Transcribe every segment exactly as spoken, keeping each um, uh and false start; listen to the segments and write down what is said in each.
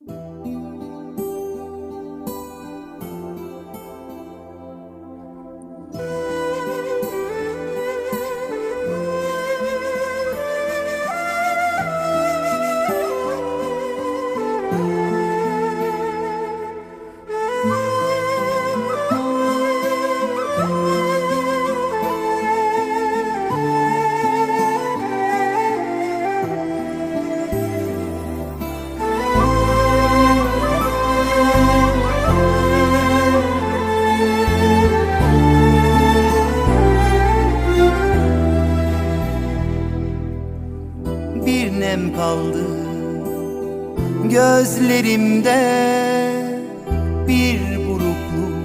Bir nem kaldı gözlerimde, bir burukluk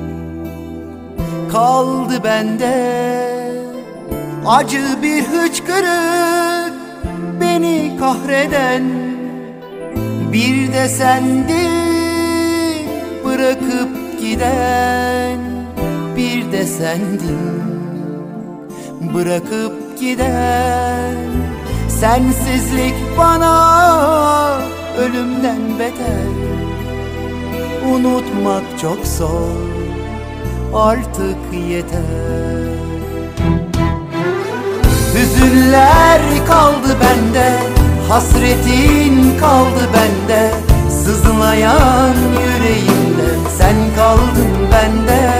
kaldı bende. Acı bir hıçkırık beni kahreden, bir de sendin bırakıp giden, bir de sendin bırakıp giden. Sensizlik bana ölümden beter, unutmak çok zor, artık yeter. Hüzünler kaldı bende, hasretin kaldı bende, sızlayan yüreğimde sen kaldın bende.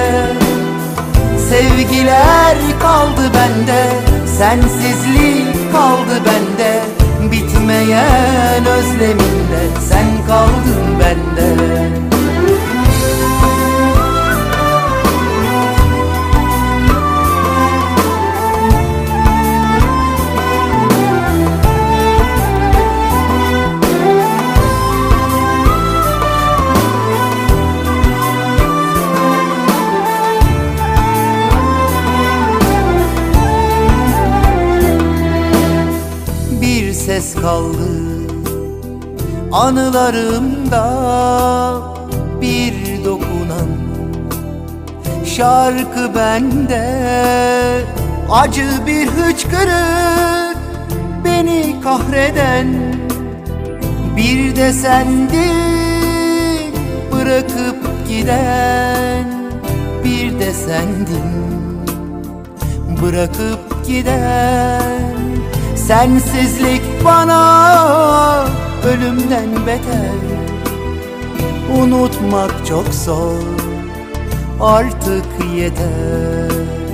Sevgiler kaldı bende, sensizlik kaldı bende, bitmeyen özlemimde sen kaldın bende. Ses kaldı anılarımda, bir dokunan şarkı bende. Acı bir hıçkırık beni kahreden, bir de sendin bırakıp giden, bir de sendin bırakıp giden. Sensizlik bana ölümden beter, unutmak çok zor, artık yeter.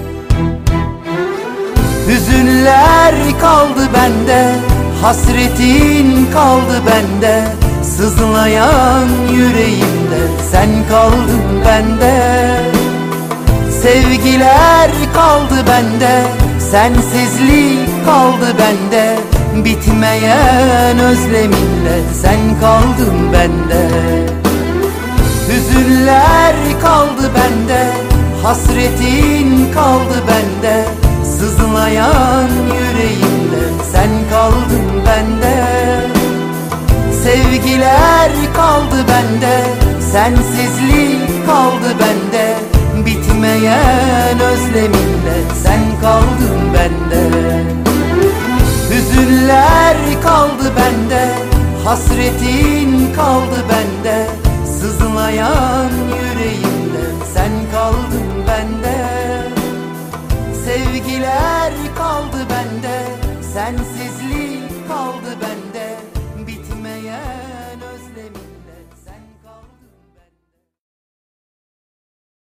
Hüzünler kaldı bende, hasretin kaldı bende, sızlayan yüreğimde sen kaldın bende. Sevgiler kaldı bende, sensizlik kaldı bende, bitmeyen özleminle sen kaldın bende. Hüzünler kaldı bende, hasretin kaldı bende, sızlayan yüreğimde sen kaldın bende. Sevgiler kaldı bende, sensizlik kaldı bende, bitmeyen özleminle sen kaldın bende. Hüzünler kaldı bende, hasretin kaldı bende, sızlayan yüreğimde sen kaldın bende. Sevgiler kaldı bende, sensizlik kaldı bende,